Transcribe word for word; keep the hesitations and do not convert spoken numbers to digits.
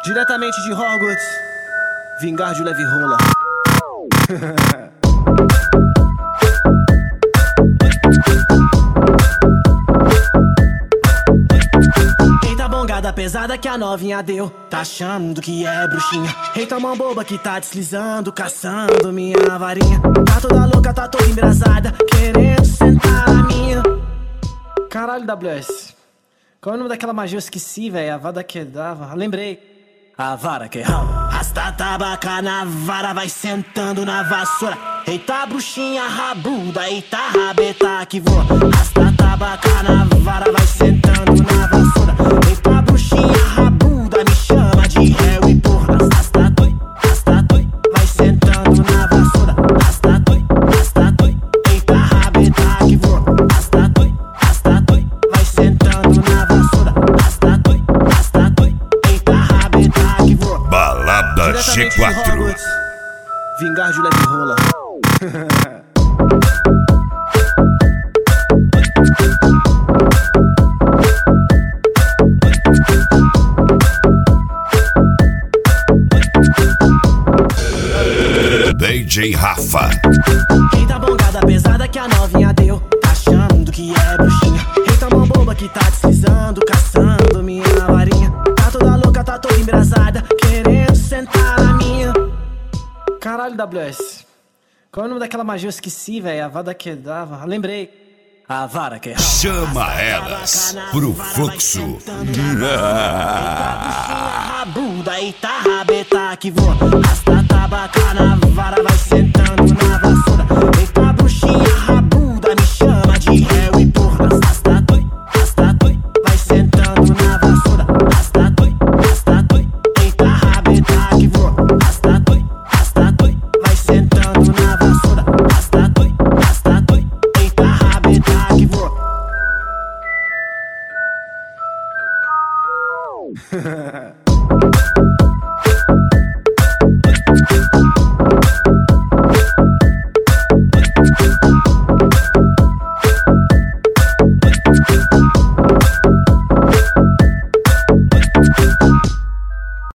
Diretamente de Hogwarts, vingar de leve rola. Eita bongada pesada que a novinha deu, tá achando que é bruxinha. Eita mão boba que tá deslizando, caçando minha varinha. Tá toda louca, tá toda embrasada, querendo sentar na minha. Caralho, W S, qual é o nome daquela magia? Eu esqueci, velho. A vara que dava. Lembrei. A vara que rala. Rasta tabaca na vara, vai sentando na vassoura. Eita bruxinha rabuda, eita rabeta que voa. Rasta tabaca na vara, vai sentando na vassoura. Eita bruxinha rabuda, me chama de réu e porra. Rasta toi, rasta toi, vai sentando na vassoura. Rasta toi, rasta toi, eita rabeta que voa. Rasta toi, rasta toi, vai sentando na vassoura. Rasta toi, rasta toi, eita rabeta que voa. Balada G quatro. Vingar de leve rola. D J Rafa. Eita bongada pesada que a novinha deu, tá achando que é bruxinha. Eita mão boba que tá deslizando, caçando minha varinha. Tá toda louca, tá toda embrasada, querendo sentar na minha. Caralho, W S, qual é o nome daquela magia? Eu esqueci, velho. A vara que dava. Lembrei. A vara que rala. Chama elas pro fluxo. Eita bruxinha rabuda, eita rabeta que voa. Rasta tabaca na vara, vai sentando na vassoura. Eita bruxinha rabuda, me chama de réu e porra. Rasta toi, rasta toi, vai sentando na vassoura. Rasta toi, rasta toi, eita rabeta que voa. Rasta toi, rasta toi, vai sentando na vassoura. Rasta toi, rasta toi, eita rabeta que voa.